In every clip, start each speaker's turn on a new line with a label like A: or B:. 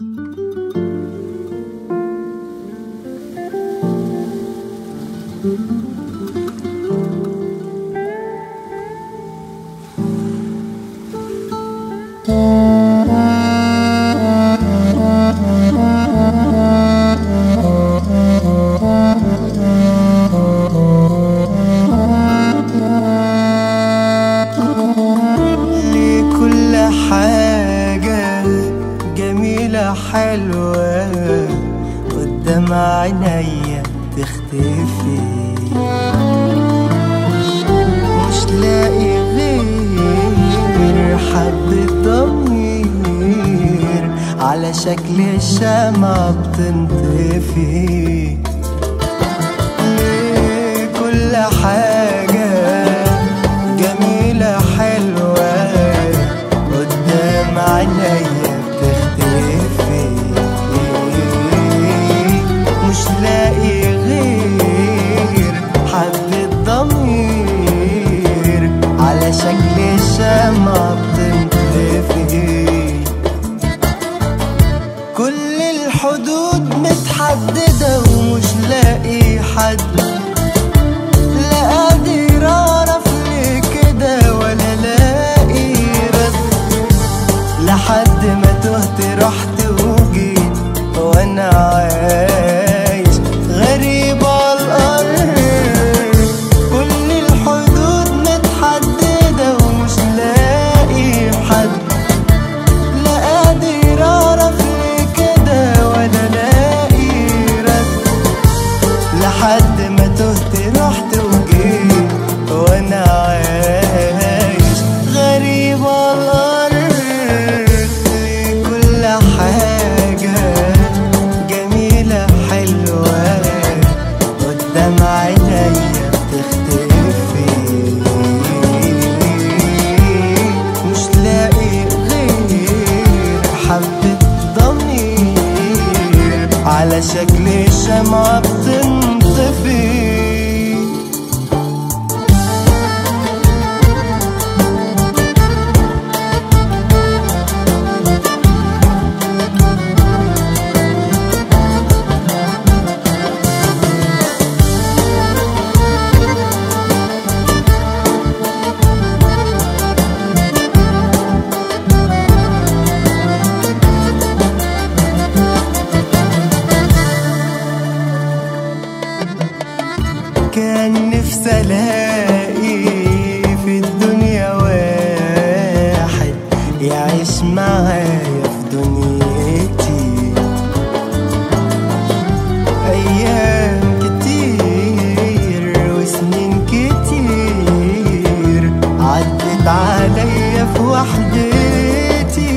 A: لكل حاجة جميلة حلوة قدام عينيا تختفي، مش لاقي غير حبة ضمير على شكل الشمعة بتنطفي. ليه كل حاجة جميلة حلوة قدام عينيا بتختفي، مش لاقي غير حبة ضمير على شكل الشمعة بتنطفي. كل الحدود متحددة ومش لاقي حد، لا قادر اعرف ليه كده ولا لاقي رد، لحد ما تهت رحت وجيت وانا عايش غريب على الارض. كل الحدود متحددة ومش لاقي حد، لا قادر اعرف ليه كده ولا لاقي رد، لحد ما تهت رحت وجيت وانا عايش غريب على الارض. كل حاجة جميلة حلوة قدام عينيا بتختفي، مش لاقي غير حبة ضمير على شكل الشمعة بتنطفي. كان نفسي الاقي في الدنيا واحد يعيش معايا في دنيتي، ايام كتير وسنين كتير عدت عليا في وحدتي.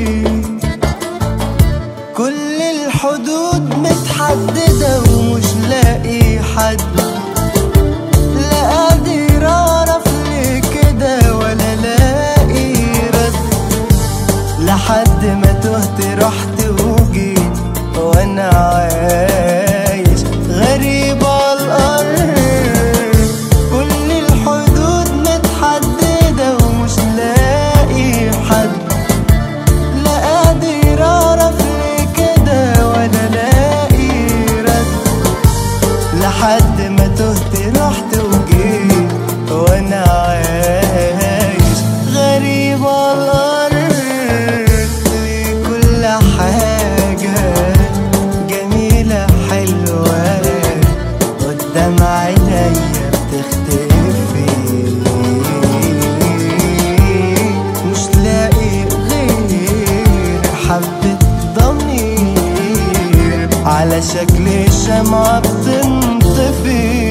A: كل الحدود متحددة ومش لاقي حد، لا قادر اعرف ليه كده ولا لاقي رد، لحد ما تهت رحت وجيت وانا عايش غريب على الارض. كل الحدود متحددة ومش لاقي حد، لا قادر اعرف ليه كده ولا لاقي رد، لحد ما تهت رحت وجيت وانا عايش غريب على الارض. كل حاجة جميلة حلوة قدام عينيا بتختفي، مش لاقي غير حبة ضمير على شكل الشمعة بتنطفي.